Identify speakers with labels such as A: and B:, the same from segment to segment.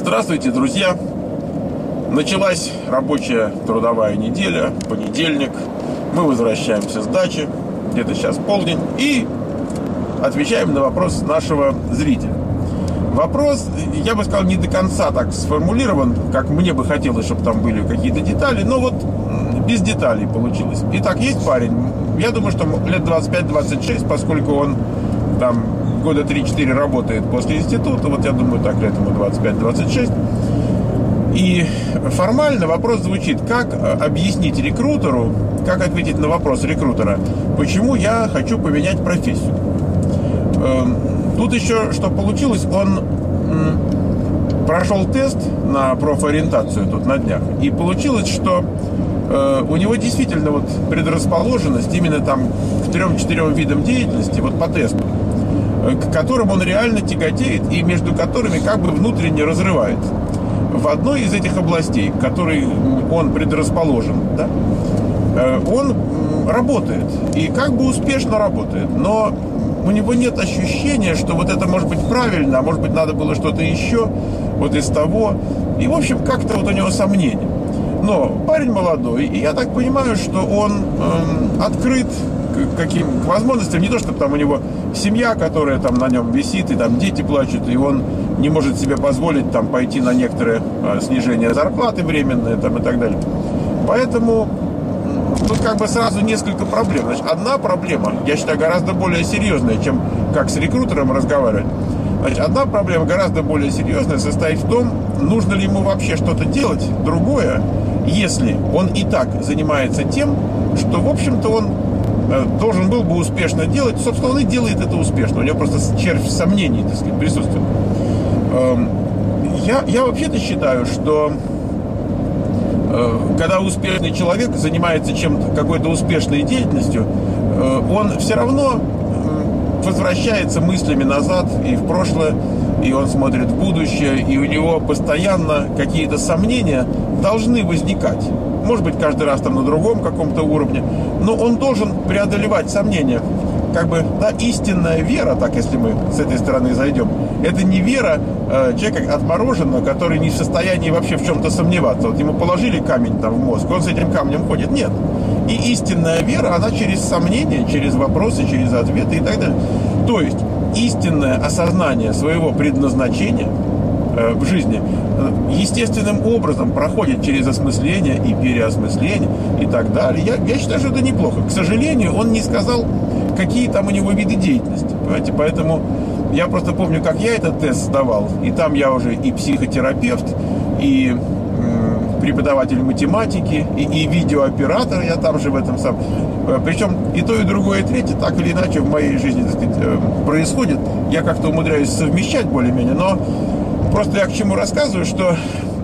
A: Здравствуйте, друзья! Началась рабочая трудовая неделя, понедельник. Мы возвращаемся с дачи, где-то сейчас полдень, и отвечаем на вопрос нашего зрителя. Вопрос, я бы сказал, не до конца так сформулирован, как мне бы хотелось, чтобы там были какие-то детали, но вот без деталей получилось. Итак, есть парень, я думаю, что лет 25-26, поскольку он там года 3-4 работает после института, вот я думаю, так лет ему 25-26. И формально вопрос звучит: как объяснить рекрутеру, как ответить на вопрос рекрутера, почему я хочу поменять профессию. Тут еще что получилось, он прошел тест на профориентацию тут на днях, и получилось, что у него действительно вот предрасположенность именно там к 3-4 видам деятельности, вот по тесту, к которым он реально тяготеет и между которыми как бы внутренне разрывает. В одной из этих областей, к которой он предрасположен, да, он работает, и как бы успешно работает, но у него нет ощущения, что вот это может быть правильно, а может быть надо было что-то еще вот из того. И, в общем, как-то вот у него сомнения. Но парень молодой, и я так понимаю, что он открыт к возможностям, не то, чтобы там у него семья, которая там на нем висит, и там дети плачут, и он не может себе позволить там пойти на некоторое снижение зарплаты временное там и так далее. Поэтому тут как бы сразу несколько проблем. Значит, одна проблема, я считаю, гораздо более серьезная, чем как с рекрутером разговаривать. Значит, одна проблема гораздо более серьезная состоит в том, нужно ли ему вообще что-то делать другое, если он и так занимается тем, что, в общем-то, он должен был бы успешно делать. Собственно, он и делает это успешно. У него просто червь сомнений, так сказать, присутствует. Я вообще-то считаю, что когда успешный человек занимается чем-то, какой-то успешной деятельностью, он все равно возвращается мыслями назад и в прошлое, и он смотрит в будущее, и у него постоянно какие-то сомнения должны возникать. Может быть, каждый раз там на другом каком-то уровне, но он должен преодолевать сомнения. Как бы, да, истинная вера, так если мы с этой стороны зайдем, это не вера человека отмороженного, который не в состоянии вообще в чем-то сомневаться. Вот ему положили камень там в мозг, он с этим камнем ходит. Нет. И истинная вера, она через сомнения, через вопросы, через ответы и так далее. То есть истинное осознание своего предназначения в жизни естественным образом проходит через осмысление и переосмысление и так далее. Я считаю, что это неплохо. К сожалению, он не сказал, какие там у него виды деятельности. Понимаете? Поэтому я просто помню, как я этот тест сдавал. И там я уже и психотерапевт, и преподаватель математики, и видеооператор, я там же в этом сам. Причем и то, и другое, и третье, так или иначе в моей жизни, так сказать, происходит. Я как-то умудряюсь совмещать более-менее, но просто я к чему рассказываю, что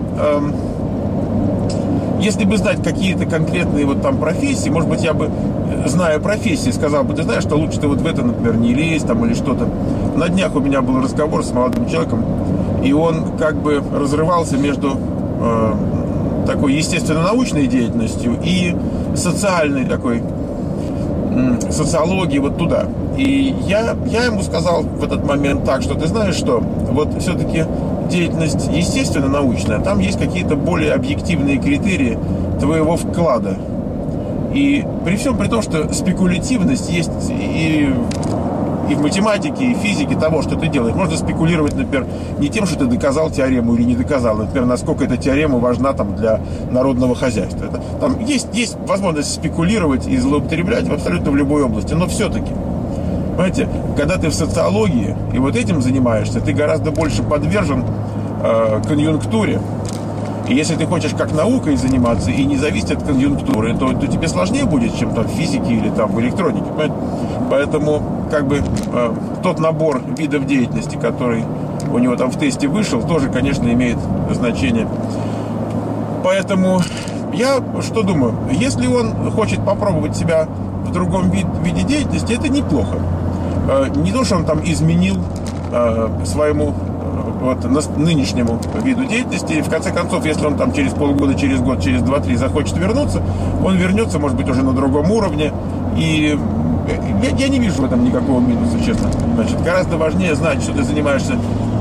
A: если бы знать какие-то конкретные вот там профессии, может быть, я бы, зная профессии, сказал бы: ты знаешь, что лучше ты вот в это, например, не лезь там или что-то. На днях у меня был разговор с молодым человеком, и он как бы разрывался между такой естественно-научной деятельностью и социальной такой социологией вот туда. И я ему сказал в этот момент так, что ты знаешь что, вот все-таки деятельность естественно-научная, там есть какие-то более объективные критерии твоего вклада. И при всем при том, что спекулятивность есть и в математике, и в физике того, что ты делаешь. Можно спекулировать, например, не тем, что ты доказал теорему или не доказал, например, насколько эта теорема важна там для народного хозяйства. Там есть возможность спекулировать и злоупотреблять абсолютно в любой области, но все-таки, понимаете, когда ты в социологии и вот этим занимаешься, ты гораздо больше подвержен конъюнктуре. И если ты хочешь как наукой заниматься и не зависеть от конъюнктуры, то тебе сложнее будет, чем там в физике или там в электронике. Понимаете? Поэтому как бы тот набор видов деятельности, который у него там в тесте вышел, тоже, конечно, имеет значение. Поэтому я что думаю? Если он хочет попробовать себя в другом виде деятельности, это неплохо. Не то, что он там изменил своему вот нынешнему виду деятельности. И в конце концов, если он там через полгода, через год, через 2-3 захочет вернуться, он вернется, может быть, уже на другом уровне. И я не вижу в этом никакого минуса, честно. Значит, гораздо важнее знать, что ты занимаешься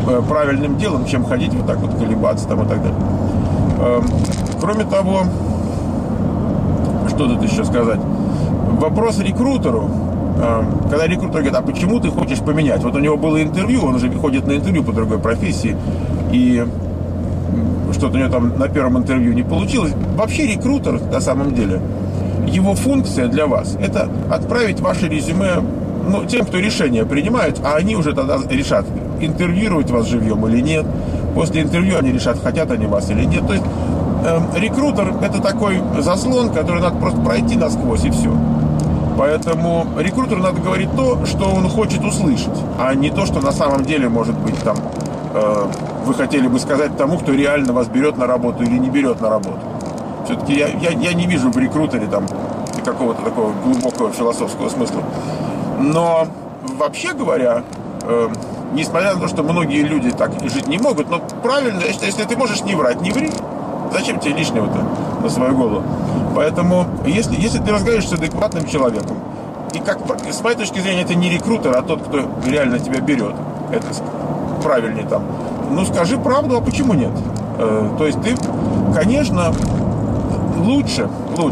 A: правильным делом, чем ходить вот так вот колебаться там и так далее. Кроме того, что тут еще сказать? Вопрос рекрутеру. Когда рекрутер говорит, а почему ты хочешь поменять? Вот у него было интервью, он уже ходит на интервью по другой профессии, и что-то у него там на первом интервью не получилось. Вообще рекрутер, на самом деле, его функция для вас – это отправить ваше резюме тем, кто решение принимает, а они уже тогда решат, интервьюировать вас живьем или нет. После интервью они решат, хотят они вас или нет. То есть рекрутер – это такой заслон, который надо просто пройти насквозь, и все. Поэтому рекрутеру надо говорить то, что он хочет услышать, а не то, что на самом деле, может быть, там вы хотели бы сказать тому, кто реально вас берет на работу или не берет на работу. Все-таки я не вижу в рекрутере там какого-то такого глубокого философского смысла. Но вообще говоря, несмотря на то, что многие люди так жить не могут, но правильно, я считаю, если ты можешь не врать, не ври. Зачем тебе лишнего-то на свою голову? Поэтому, если ты разговариваешь с адекватным человеком, и с моей точки зрения, это не рекрутер, а тот, кто реально тебя берет, это правильнее там, скажи правду, а почему нет? То есть ты, конечно, лучше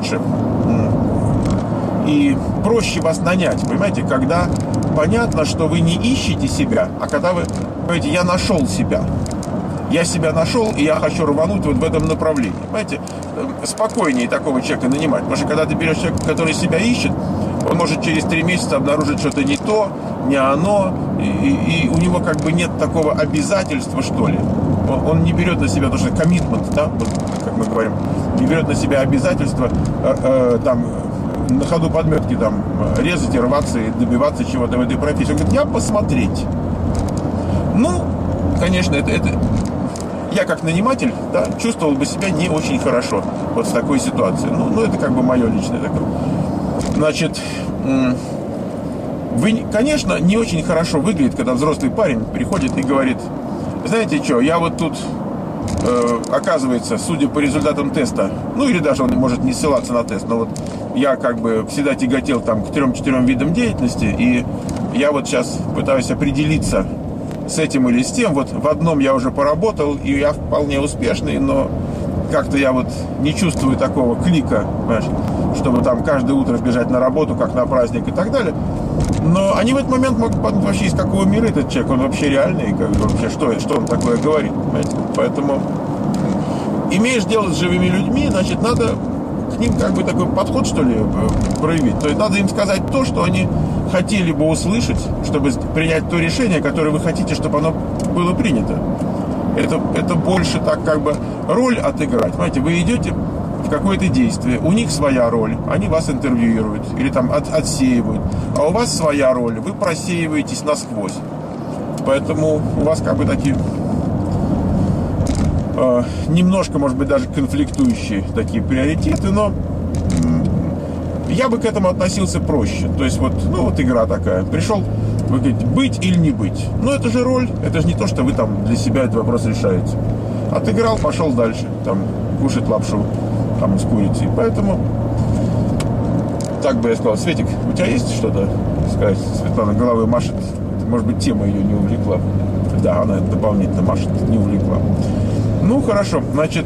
A: и проще вас нанять, понимаете, когда понятно, что вы не ищете себя, а когда вы говорите, я нашел себя. Я себя нашел, и я хочу рвануть вот в этом направлении. Понимаете, спокойнее такого человека нанимать. Потому что когда ты берешь человека, который себя ищет, он может через 3 месяца обнаружить что-то не то, не оно, и у него как бы нет такого обязательства, что ли. Он не берет на себя, потому что коммитмент, да, вот, как мы говорим, не берет на себя обязательства там на ходу подметки там резать и рваться и добиваться чего-то в этой профессии. Он говорит, я посмотреть. Конечно, это я как наниматель, да, чувствовал бы себя не очень хорошо вот в такой ситуации. Это как бы мое личное такое. Значит, вы, конечно, не очень хорошо выглядит, когда взрослый парень приходит и говорит, знаете что, я вот тут, оказывается, судя по результатам теста, или даже он может не ссылаться на тест, но вот я как бы всегда тяготел там к 3-4 видам деятельности, и я вот сейчас пытаюсь определиться с этим или с тем. Вот в одном я уже поработал, и я вполне успешный, но как-то я вот не чувствую такого клика, понимаешь, чтобы там каждое утро бежать на работу, как на праздник и так далее. Но они в этот момент могут подумать, вообще из какого мира этот человек, он вообще реальный, как бы, вообще что он такое говорит, понимаете? Поэтому имеешь дело с живыми людьми, значит, надо к ним как бы такой подход, что ли, проявить. То есть надо им сказать то, что они хотели бы услышать, чтобы принять то решение, которое вы хотите, чтобы оно было принято. Это больше так как бы роль отыграть. Понимаете, вы идете в какое-то действие, у них своя роль, они вас интервьюируют или там отсеивают, а у вас своя роль, вы просеиваетесь насквозь. Поэтому у вас как бы такие немножко, может быть, даже конфликтующие такие приоритеты, но я бы к этому относился проще. То есть вот игра такая. Пришел, вы говорите, быть или не быть. Это же роль, это же не то, что вы там для себя этот вопрос решаете. Отыграл, пошел дальше, там, кушать лапшу там с курицей. Поэтому так бы я сказал, Светик, у тебя есть что-то сказать? Светлана головой машет. Может быть, тема ее не увлекла. Да, она дополнительно машет, не увлекла. Хорошо, значит,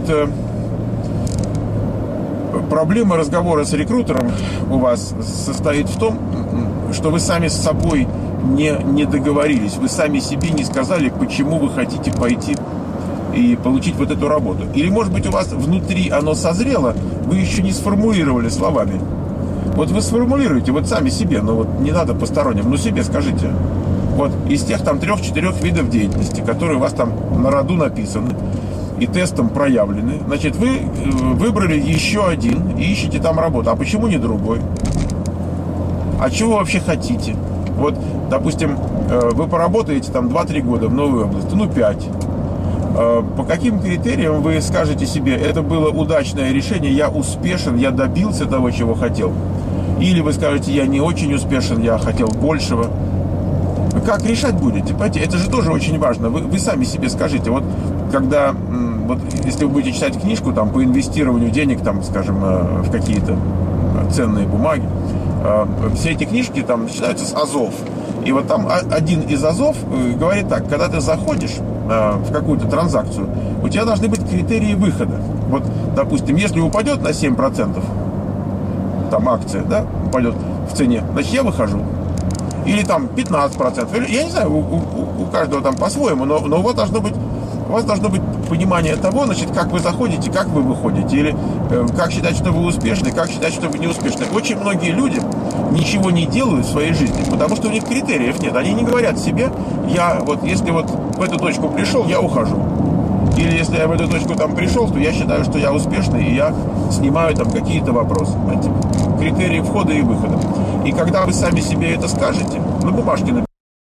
A: проблема разговора с рекрутером у вас состоит в том, что вы сами с собой не договорились, вы сами себе не сказали, почему вы хотите пойти и получить вот эту работу. Или, может быть, у вас внутри оно созрело, вы еще не сформулировали словами. Вот вы сформулируете вот сами себе, не надо посторонним, себе скажите. Вот из тех там 3-4 видов деятельности, которые у вас там на роду написаны и тестом проявлены, значит, вы выбрали еще один и ищете там работу. А почему не другой? А чего вы вообще хотите? Вот, допустим, вы поработаете там 2-3 года в новой области, 5. По каким критериям вы скажете себе, это было удачное решение, я успешен, я добился того, чего хотел? Или вы скажете, я не очень успешен, я хотел большего? Как решать будете? Понимаете, это же тоже очень важно. Вы сами себе скажите, вот когда, если вы будете читать книжку там, по инвестированию денег, там, скажем, в какие-то ценные бумаги, все эти книжки там начинаются с азов. И вот там один из азов говорит так, когда ты заходишь в какую-то транзакцию, у тебя должны быть критерии выхода. Вот, допустим, если упадет на 7%, там акция, да, упадет в цене, значит, я выхожу. Или там 15%. Или, я не знаю, у каждого там по-своему, но у вас должно быть понимание того, значит, как вы заходите, как вы выходите. Или как считать, что вы успешны, как считать, что вы не успешны. Очень многие люди ничего не делают в своей жизни, потому что у них критериев нет. Они не говорят себе, если в эту точку пришел, я ухожу. Или если я в эту точку там пришел, то я считаю, что я успешный, и я снимаю там какие-то вопросы. Понимаете? Критерии входа и выхода. И когда вы сами себе это скажете, на бумажке напишите,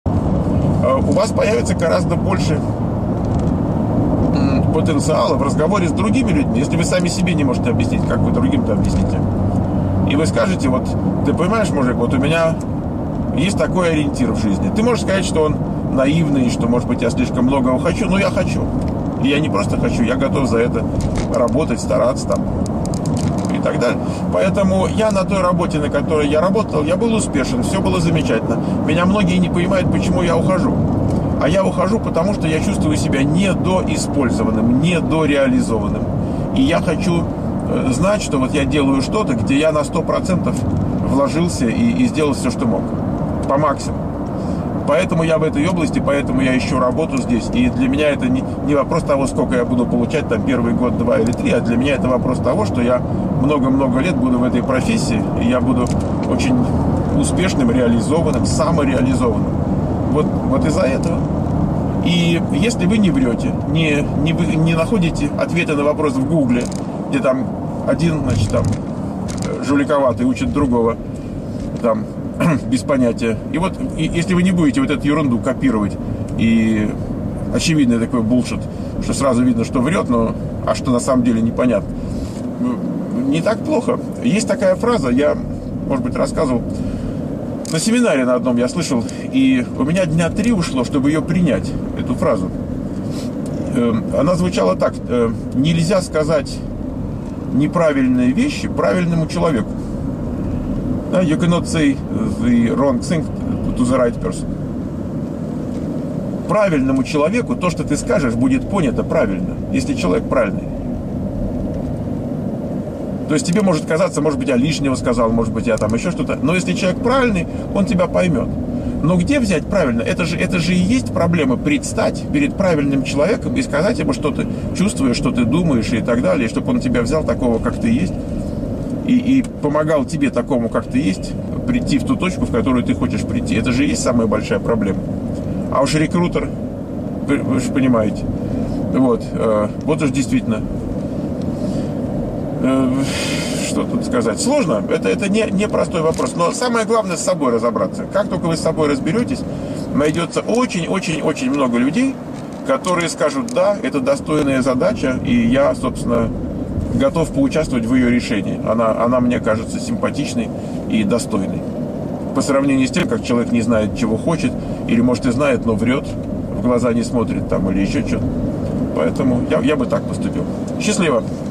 A: у вас появится гораздо больше потенциала в разговоре с другими людьми. Если вы сами себе не можете объяснить, как вы другим-то объясните. И вы скажете, вот, ты понимаешь, мужик, вот у меня есть такой ориентир в жизни. Ты можешь сказать, что он наивный, что, может быть, я слишком многого хочу, но я хочу. И я не просто хочу, я готов за это работать, стараться там и так далее. Поэтому я на той работе, на которой я работал, я был успешен, все было замечательно. Меня многие не понимают, почему я ухожу. А я ухожу, потому что я чувствую себя недоиспользованным, недореализованным. И я хочу знать, что вот я делаю что-то, где я на 100% вложился и сделал все, что мог. По максимуму. Поэтому я в этой области, поэтому я ищу работу здесь. И для меня это не вопрос того, сколько я буду получать там первый год, 2 или 3, а для меня это вопрос того, что я много-много лет буду в этой профессии, и я буду очень успешным, реализованным, самореализованным. Вот из-за этого. И если вы не врете, не находите ответы на вопрос в Гугле, где там один, значит, там, жуликоватый учит другого, там, без понятия. И вот, если вы не будете вот эту ерунду копировать, и очевидный такой булшит, что сразу видно, что врет, а что на самом деле непонятно. Не так плохо. Есть такая фраза, я, может быть, рассказывал, на семинаре на одном я слышал, и у меня дня 3 ушло, чтобы ее принять, эту фразу. Она звучала так: нельзя сказать неправильные вещи правильному человеку. You cannot say the wrong thing to the right person. Правильному человеку то, что ты скажешь, будет понято правильно, если человек правильный. То есть тебе может казаться, может быть, я лишнего сказал, может быть, я там еще что-то. Но если человек правильный, он тебя поймет. Но где взять правильно? Это же и есть проблема: предстать перед правильным человеком и сказать ему, что ты чувствуешь, что ты думаешь и так далее, чтобы он тебя взял такого, как ты есть, и помогал тебе такому, как ты есть, прийти в ту точку, в которую ты хочешь прийти. Это же и есть самая большая проблема. А уж рекрутер, вы же понимаете, вот уж действительно, что тут сказать, сложно, это не простой вопрос, но самое главное — с собой разобраться. Как только вы с собой разберетесь, найдется очень-очень-очень много людей, которые скажут: да, это достойная задача, и я, собственно, готов поучаствовать в ее решении. Она мне кажется симпатичной и достойной. По сравнению с тем, как человек не знает, чего хочет, или, может, и знает, но врет, в глаза не смотрит там, или еще что-то. Поэтому я бы так поступил. Счастливо!